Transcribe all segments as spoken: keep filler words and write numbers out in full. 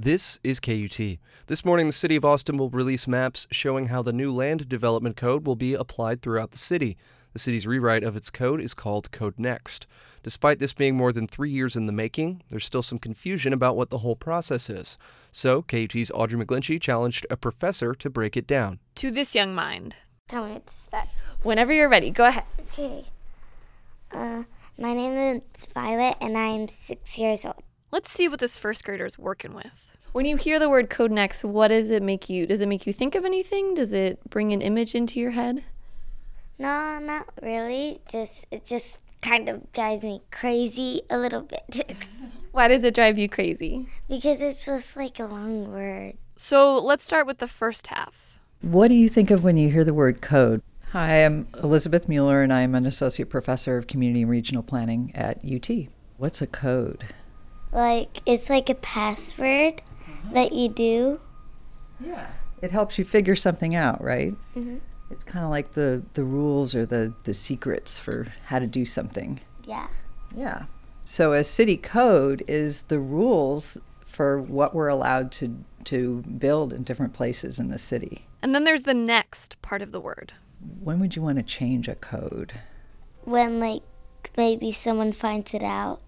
This is K U T. This morning, the City of Austin will release maps showing how the new land development code will be applied throughout the city. The city's rewrite of its code is called Code Next. Despite this being more than three years in the making, there's still some confusion about what the whole process is. So, K U T's Audrey McGlinchey challenged a professor to break it down. To this young mind. Tell me to start. Whenever you're ready, go ahead. Okay. Uh, my name is Violet, and I'm six years old. Let's see what this first grader's working with. When you hear the word Code Next, what does it make you? Does it make you think of anything? Does it bring an image into your head? No, not really. Just it just kind of drives me crazy a little bit. Why does it drive you crazy? Because it's just like a long word. So let's start with the first half. What do you think of when you hear the word code? Hi, I'm Elizabeth Mueller, and I'm an associate professor of community and regional planning at U T. What's a code? Like, it's like a password uh-huh. that you do. Yeah. It helps you figure something out, right? Mm-hmm. It's kind of like the, the rules or the, the secrets for how to do something. Yeah. Yeah. So a city code is the rules for what we're allowed to, to build in different places in the city. And then there's the next part of the word. When would you want to change a code? When, like, maybe someone finds it out.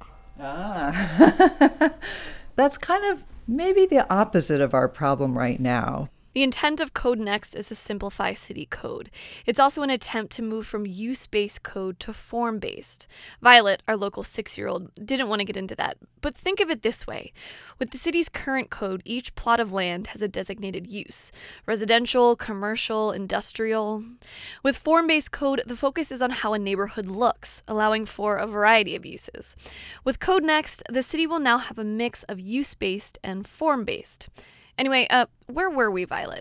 Ah. That's kind of maybe the opposite of our problem right now. The intent of Code Next is to simplify city code. It's also an attempt to move from use-based code to form-based. Violet, our local six-year-old, didn't want to get into that. But think of it this way. With the city's current code, each plot of land has a designated use. Residential, commercial, industrial. With form-based code, the focus is on how a neighborhood looks, allowing for a variety of uses. With Code Next, the city will now have a mix of use-based and form-based. Anyway, uh, where were we, Violet?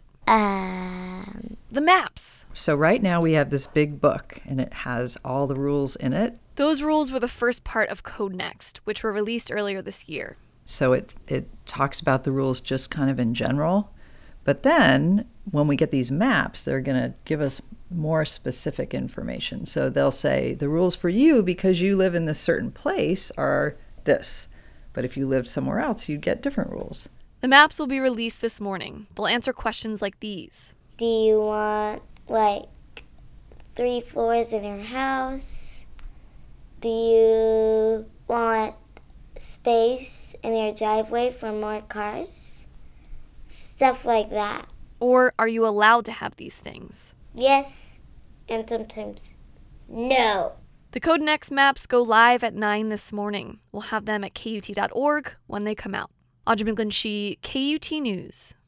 Um, the maps. So right now we have this big book, and it has all the rules in it. Those rules were the first part of Code Next, which were released earlier this year. So it it talks about the rules just kind of in general. But then when we get these maps, they're going to give us more specific information. So they'll say the rules for you, because you live in this certain place, are this. But if you lived somewhere else, you'd get different rules. The maps will be released this morning. They'll answer questions like these. Do you want, like, three floors in your house? Do you want space in your driveway for more cars? Stuff like that. Or are you allowed to have these things? Yes, and sometimes no. The Code Next maps go live at nine this morning. We'll have them at K U T dot org when they come out. Audrey McGlinchey, K U T News.